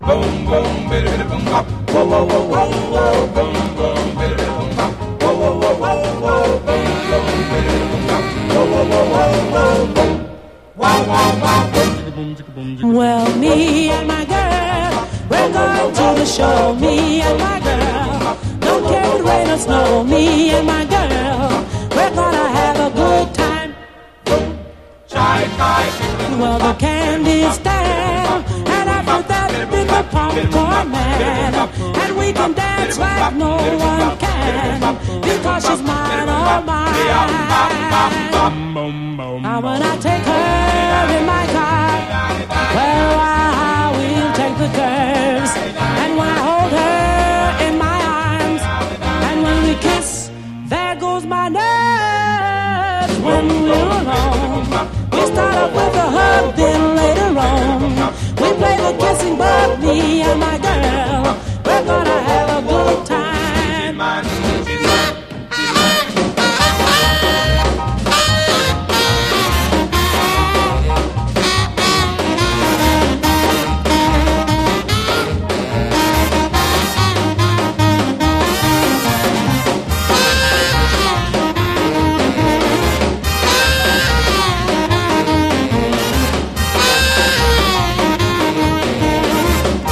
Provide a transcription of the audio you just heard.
Boom, boom, biddy, biddy, boom, bop. Whoa, whoa, whoa, whoa, whoa. Boom, boom, biddy, biddy, boom, bop. Whoa, whoa, whoa, whoa, whoa. Boom, boom, biddy, biddy, boom, bop. Whoa, whoa, whoa, whoa, whoa. Boom. Wow, wow, wow. Well, me and my girl, we're going to the show. Me and my girl, don't care if it rain or snow. Me and my girl, we're gonna have a good time. Well, the candy's down, and after that, then the popcorn man, and we can dance like no one can, because she's mine, all mine. Now when I take her in my car, well, I will take the curves, and when I hold her in my arms, and when we kiss, there goes my nerves. When we're alone, we start off with a hug, then later on we play the kissing, but me